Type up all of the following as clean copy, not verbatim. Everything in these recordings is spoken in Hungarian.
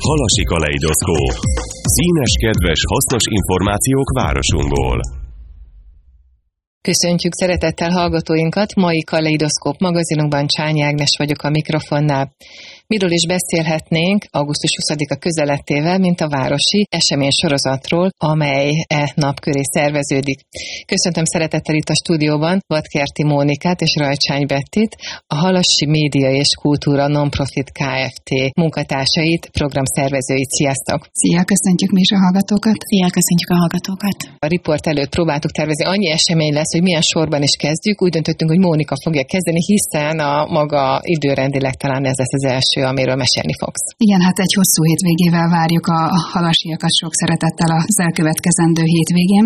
Halasi kaleidoszkóp. Színes, kedves, hasznos információk városunkból. Köszöntjük szeretettel hallgatóinkat, mai Kaleidoszkóp magazinunkban Csányi Ágnes vagyok a mikrofonnál. Miről is beszélhetnénk augusztus 20-a közelettével, mint a városi eseménysorozatról, amely nap köré szerveződik. Köszöntöm szeretettel itt a stúdióban Vadkerti Mónikát és Rajcsány Bettit, a Halasi Média és Kultúra Nonprofit Kft. Munkatársait, programszervezőit. Sziasztok! Szia, köszöntjük mi is a hallgatókat! Szia, köszöntjük a hallgatókat! A riport előtt próbáltuk tervezni, annyi esemény lesz, hogy milyen sorban is kezdjük. Úgy döntöttünk, hogy Mónika fogja kezdeni, hiszen a maga időrendileg talán ez lesz az első, amiről mesélni fogsz. Igen, hát egy hosszú hétvégével várjuk a halasiakat sok szeretettel az elkövetkezendő hétvégén.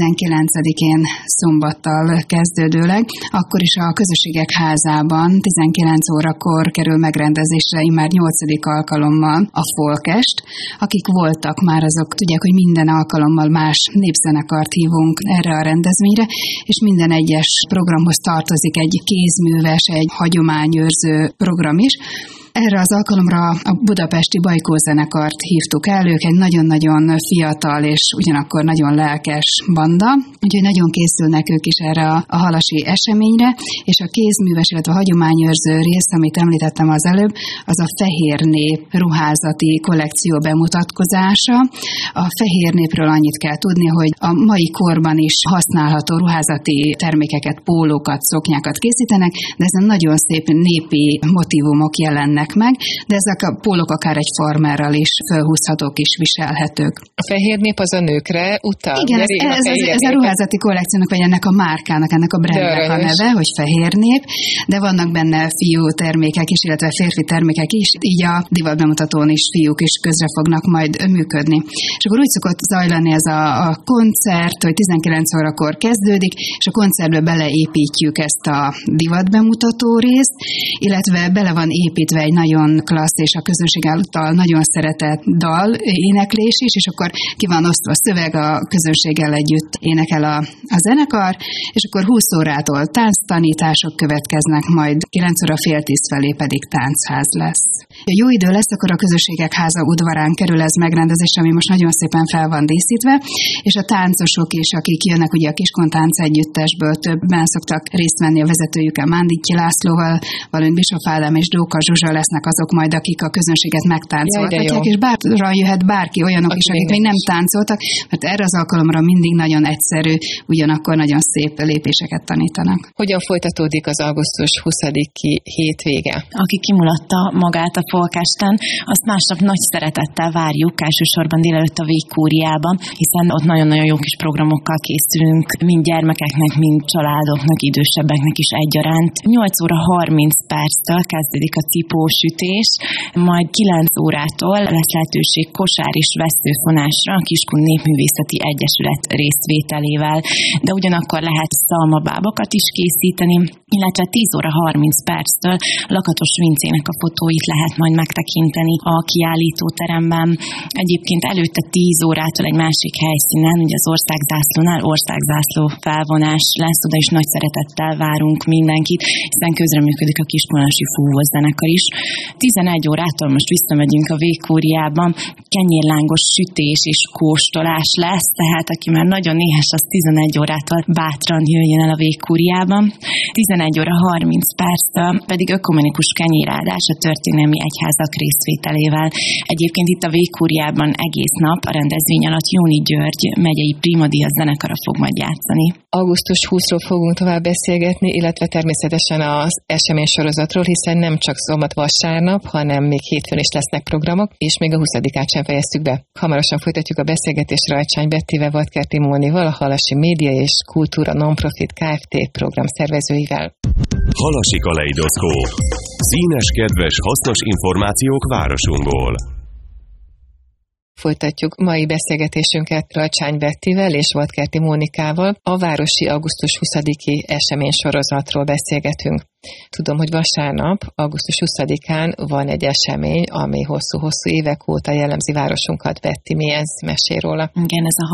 19-én szombattal kezdődőleg, akkor is a Közösségek Házában 19 órakor kerül megrendezésre immár 8. alkalommal a Folkest. Akik voltak már, azok tudják, hogy minden alkalommal más népzenekart hívunk erre a rendezvényre, és minden egyes programhoz tartozik egy kézműves, egy hagyományőrző program is. Erre az alkalomra a budapesti Bajkó zenekart hívtuk el, ők egy nagyon-nagyon fiatal és ugyanakkor nagyon lelkes banda, úgyhogy nagyon készülnek ők is erre a halasi eseményre, és a kézműves, illetve a hagyományőrző rész, amit említettem az előbb, az a Fehér Nép ruházati kollekció bemutatkozása. A Fehér Népről annyit kell tudni, hogy a mai korban is használható ruházati termékeket, pólókat, szoknyákat készítenek, de ezen nagyon szép népi motívumok jelennek meg, de ezek a pólók akár egy farmerral is fölhúzhatók és viselhetők. A Fehér Nép az a nőkre utal? Igen, ez a ruházati kollekciónak, vagy ennek a márkának, ennek a brandnek a neve, hogy Fehér Nép, de vannak benne fiú termékek is, illetve férfi termékek is, így a divatbemutatón is fiúk is közre fognak majd működni. És akkor úgy szokott zajlani ez a koncert, hogy 19 órakor kezdődik, és a koncertbe beleépítjük ezt a divatbemutató részt, illetve bele van építve egy nagyon klassz és a közönség által nagyon szeretett dal, éneklés is, és akkor ki van osztva a szöveg, a közönséggel együtt énekel a zenekar, és akkor 20 órától tánctanítások következnek, majd 9 óra fél 10 felé pedig táncház lesz. Ha jó idő lesz, akkor a Közösségek Háza udvarán kerül ez megrendezésre, ami most nagyon szépen fel van díszítve, és a táncosok is, akik jönnek ugye a Kiskontánc együttesből, többen szoktak részt venni a vezetőjükkel, Mándityi Lászlóval, valamint Bischoff Ádám és Dóka Zsuzsa lesznek azok majd, akik a közönséget megtáncoltatják, és bárra jöhet bárki, olyanok is, akik még nem táncoltak, mert erre az alkalomra mindig nagyon egyszerű, ugyanakkor nagyon szép lépéseket tanítanak. Hogyan folytatódik az augusztus 20-i hétvége? Aki kimulatta magát a Folkesten, azt másnap nagy szeretettel várjuk, elsősorban délelőtt a Végkúriában, hiszen ott nagyon-nagyon jó kis programokkal készülünk, mind gyermekeknek, mind családoknak, idősebbeknek is egyaránt. 8 óra 30 perctől kezdődik a cipósütés, majd 9 órától lesz lehetőség kosár és veszőfonásra a Kiskun Népművészeti Egyesület részvételével, de ugyanakkor lehet szalmabábokat is készíteni, illetve 10 óra 30 perctől Lakatos Vincének a fotóit lehet majd megtekinteni a kiállítóteremben. Egyébként előtte 10 órától egy másik helyszínen, ugye az országzászlónál országzászló felvonás lesz, oda is nagy szeretettel várunk mindenkit, hiszen közreműködik a Kiskunlasi Fúvózenekar is. 11 órától most visszamegyünk a Végkúriában, kenyérlángos sütés és kóstolás lesz, tehát aki már nagyon éhes, az 11 órától bátran jöjjön el a Végkúriában. 11 óra 30 perctől pedig ökumenikus kenyéráldás a történelmi egyházak részvételével. Egyébként itt a Végkúriában egész nap a rendezvény alatt Jóni György megyei Primadia zenekara fog majd játszani. Augusztus 20-ról fogunk tovább beszélgetni, illetve természetesen az eseménysorozatról, hiszen nem csak szombat-vasárnap, hanem még hétfőn is lesznek programok, és még a 20-át sem fejeztük be. Hamarosan folytatjuk a beszélgetést Rajcsány Bettivel, Vadkerti Mónival, a Halasi Média és Kultúra Nonprofit Kft. Programszervezőivel. Halasi kaleidoszkóp. Színes, kedves, hasznos információk városunkból. Folytatjuk mai beszélgetésünket Rajcsány Bettivel és Vadkerti Mónikával. A városi augusztus 20-i eseménysorozatról beszélgetünk. Tudom, hogy vasárnap, augusztus 20-án van egy esemény, ami hosszú-hosszú évek óta jellemzi városunkat. Betty, mi ez? Mesélj róla. Igen, ez a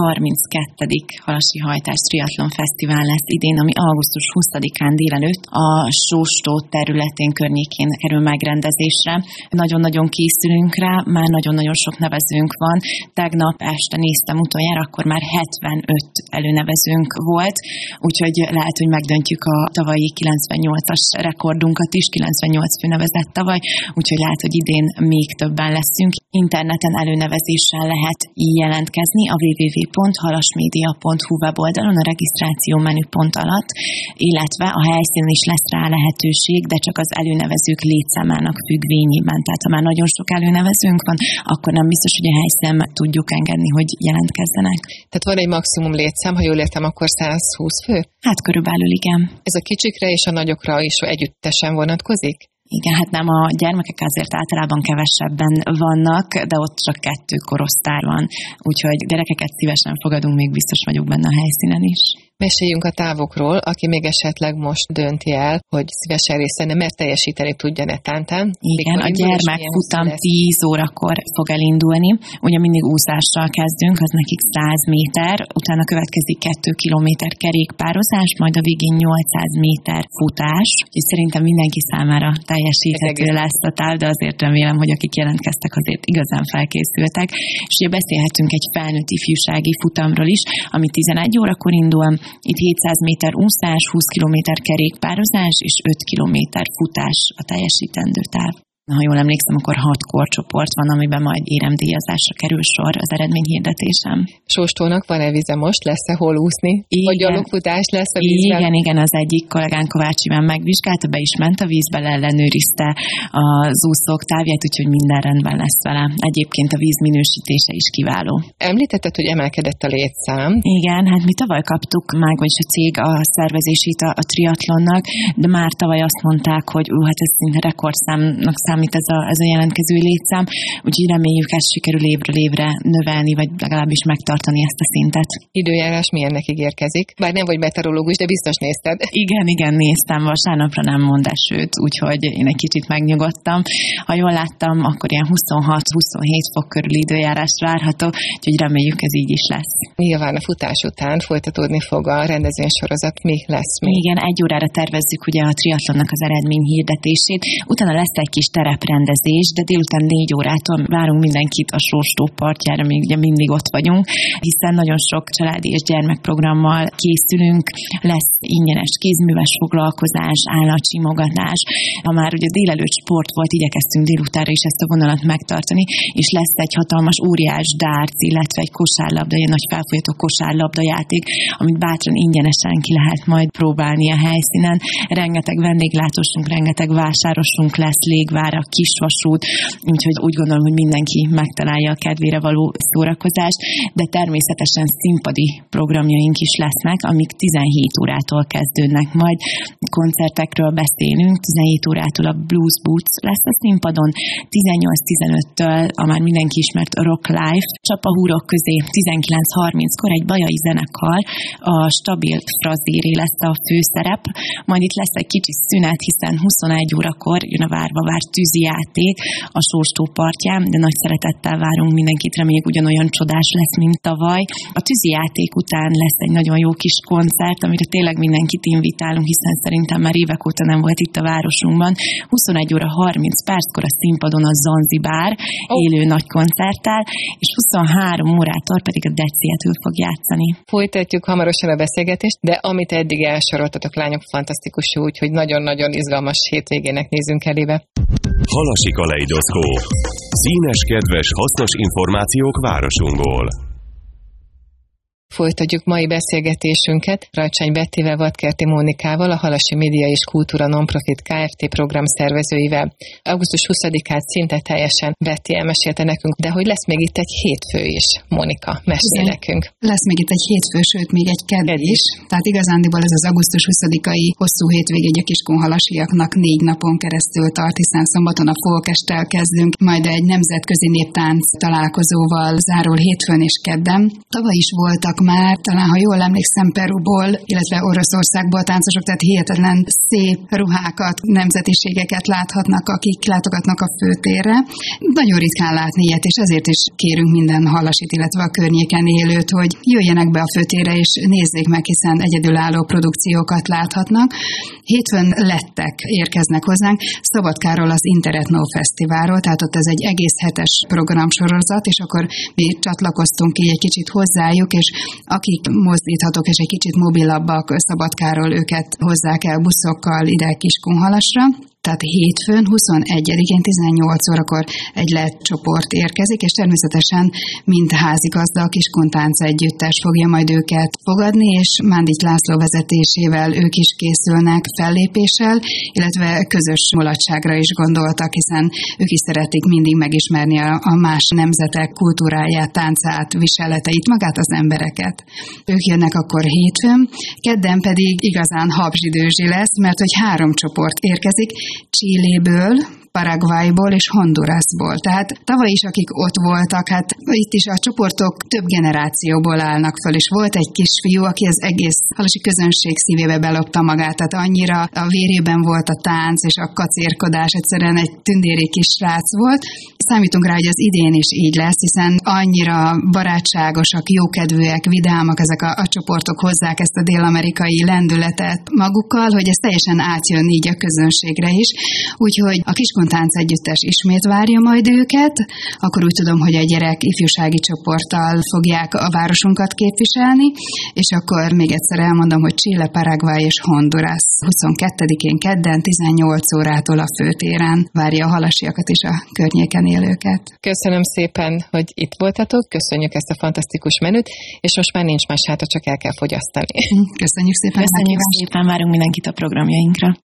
32. Halasi Hajtás Triatlon Fesztivál lesz idén, ami augusztus 20-án délelőtt a Sóstó területén környékén kerül megrendezésre. Nagyon-nagyon készülünk rá, már nagyon-nagyon sok nevezőnk van. Tegnap este néztem utoljára, akkor már 75 előnevezőnk volt, úgyhogy lehet, hogy megdöntjük a tavalyi 98-as rekordunkat is, 98 főnevezett tavaly, úgyhogy lehet, hogy idén még többen leszünk. Interneten előnevezéssel lehet jelentkezni a www.halasmedia.hu weboldalon a regisztráció menüpont alatt, illetve a helyszínen is lesz rá lehetőség, de csak az előnevezők létszámának függvényében. Tehát ha már nagyon sok előnevezőnk van, akkor nem biztos, hogy a helyszínen tudjuk engedni, hogy jelentkezzenek. Tehát van egy maximum létszám, ha jól értem, akkor 120 fő? Hát körülbelül igen. Ez a kicsikre és a nagyokra is együttesen vonatkozik? Igen, hát nem, a gyermekek azért általában kevesebben vannak, de ott csak 2 korosztály van, úgyhogy gyerekeket szívesen fogadunk, még biztos vagyok benne a helyszínen is. Meséljünk a távokról, aki még esetleg most dönti el, hogy szívesen részt venne, mert teljesíteni tudja netántán. Igen, a gyermekfutam 10 órakor fog elindulni. Ugye mindig úszással kezdünk, az nekik 100 méter, utána következik 2 kilométer kerékpározás, majd a végén 800 méter futás. Úgyhogy szerintem mindenki számára teljesíthető lesz a táv, de azért remélem, hogy akik jelentkeztek, azért igazán felkészültek. És ugye beszélhetünk egy felnőtt ifjúsági futamról is, ami 11 órakor indul. Itt 700 méter úszás, 20 kilométer kerékpározás és 5 kilométer futás a teljesítendő táv. Ha jól emlékszem, akkor 6 korcsoport van, amiben majd éremdíjazásra kerül sor az eredményhirdetésem. Sóstónak van-e vize most? Lesz-e hol úszni? Igen. Vagy gyalogfutás lesz a vízben? Igen, az egyik kollégán Kovács Iván megvizsgálta, be is ment a vízbe, ellenőrizte az úszók távját, úgyhogy minden rendben lesz vele. Egyébként a víz minősítése is kiváló. Említetted, hogy emelkedett a létszám. Igen, hát mi tavaly kaptuk meg, vagyis a cég a szervezését a triatlonnak, de már tavaly azt mondták, hogy hát ez szinte rekordszámnak számít ez a jelentkező létszám, úgyhogy reméljük, ezt sikerül évről évre növelni, vagy legalábbis megtartani ezt a szintet. Időjárás milyennek ígérkezik? Bár nem vagy meteorológus, de biztos nézted. Igen, néztem, vasárnapra nem mond esőt, úgyhogy én egy kicsit megnyugodtam. Ha jól láttam, akkor ilyen 26-27 fok körül időjárás várható, úgyhogy reméljük, ez így is lesz. Nyilván a futás után folytatódni fog a rendezvénysorozat. Mi lesz még? Igen, 1 órára tervezzük ugye a triatlonnak az eredmény hirdetését, utána lesz egy kis tereprendezés, de délután 4 órától várunk mindenkit a Sóstó partjára, még ugye mindig ott vagyunk, hiszen nagyon sok családi és gyermekprogrammal készülünk, lesz ingyenes kézműves foglalkozás, állatsimogatás. Ha már ugye délelőtt sport volt, igyekeztünk délutánra is ezt a vonalat megtartani, és lesz egy hatalmas óriás dárc, illetve egy kosárlabda, egy nagy felfolyató kosárlabda játék, amit bátran ingyenesen ki lehet majd próbálni a helyszínen. Rengeteg vendéglátósunk, rengeteg vásárosunk lesz, Légvára, Kisvasút, úgyhogy úgy gondolom, hogy mindenki megtalálja a kedvére való szórakozást, de természetesen színpadi programjaink is lesznek, amik 17 órától kezdődnek. Majd koncertekről beszélünk, 17 órától a Blues Boots lesz a színpadon, 18-15-től a már mindenki ismert Rock Life, csapahúrok közé 19:30-kor egy bajai zenekar, a Stabil Frazéré lesz a főszerep, majd itt lesz egy kicsi szünet, hiszen 21 órakor jön a várva várt tűzijáték a Sóstó partján, de nagy szeretettel várunk mindenkit, reméljük ugyanolyan csodás lesz, mint tavaly. A tűzijáték után lesz egy nagyon jó kis koncert, amire tényleg mindenkit invitálunk, hiszen szerintem már évek óta nem volt itt a városunkban. 21 óra 30 perckor a színpadon a Zanzibár élő nagy koncerttel, és 23 órától pedig a Decietül fog játszani. Folytatjuk hamarosan a beszélgetést, de amit eddig elsoroltatok, lányok, fantasztikus, úgyhogy nagyon-nagyon izgalmas hétvégének nézünk elébe. Halasi kaleidoszkóp. Színes, kedves, hasznos információk városunkból. Folytatjuk mai beszélgetésünket Rajcsány Bettivel, Vadkerti Mónikával, a Halasi Média és Kultúra Nonprofit Kft. Program szervezőivel. Augusztus 20-át szinte teljesen Betty elmesélte nekünk, de hogy lesz még itt egy hétfő is. Mónika, mesélj nekünk. Lesz még itt egy hétfő, sőt még egy kedd is. Tehát igazándiból ez az augusztus 20-ai hosszú hétvégé a kiskunhalasiaknak 4 napon keresztül tart, hiszen szombaton a folkesttel kezdünk, majd egy nemzetközi néptánc találkozóval zárul hétfőn és kedden. Tavaly is voltak már, talán ha jól emlékszem, Peruból, illetve Oroszországból táncosok, tehát hihetetlen szép ruhákat, nemzetiségeket láthatnak, akik látogatnak a főtérre. Nagyon ritkán látni ilyet, és ezért is kérünk minden Hallasit, illetve a környéken élőt, hogy jöjjenek be a főtérre, és nézzék meg, hiszen egyedülálló produkciókat láthatnak. Hétfőn lettek érkeznek hozzánk, Szabadkáról az Interetno Fesztiválról, tehát ott ez egy egész hetes programsorozat, és akkor mi csatlakoztunk így egy kicsit hozzájuk, és akik mozdíthatók és egy kicsit mobilabbak Szabadkáról, őket hozzák el buszokkal ide Kiskunhalasra. Tehát hétfőn 21-én 18 órakor egy lett csoport érkezik, és természetesen mind házigazda a Kiskuntánc Együttes fogja majd őket fogadni, és Mándics László vezetésével ők is készülnek fellépéssel, illetve közös mulatságra is gondoltak, hiszen ők is szeretik mindig megismerni a más nemzetek kultúráját, táncát, viseleteit, magát az embereket. Ők jönnek akkor hétfőn, kedden pedig igazán habzsidőzsi lesz, mert hogy 3 csoport érkezik, Chiléből, Paraguayból és Hondurasból. Tehát tavaly is, akik ott voltak, hát itt is a csoportok több generációból állnak föl, és volt egy kisfiú, aki az egész halasi közönség szívébe belopta magát, tehát annyira a vérében volt a tánc és a kacérkodás, egyszerűen egy tündéri kis srác volt. Számítunk rá, hogy az idén is így lesz, hiszen annyira barátságosak, jókedvűek, vidámak ezek a csoportok, hozzák ezt a dél-amerikai lendületet magukkal, hogy ez teljesen átjön így a közönségre is. Úgyhogy a Kiskuntánc Együttes ismét várja majd őket, akkor úgy tudom, hogy egy gyerek ifjúsági csoporttal fogják a városunkat képviselni, és akkor még egyszer elmondom, hogy Chile, Paraguay és Honduras 22-én kedden 18 órától a főtéren várja a halasiakat és a környéken élőket. Köszönöm szépen, hogy itt voltatok, köszönjük ezt a fantasztikus menüt, és most már nincs más hátra, csak el kell fogyasztani. Köszönjük szépen. Köszönjük szépen, várunk mindenkit a programjainkra.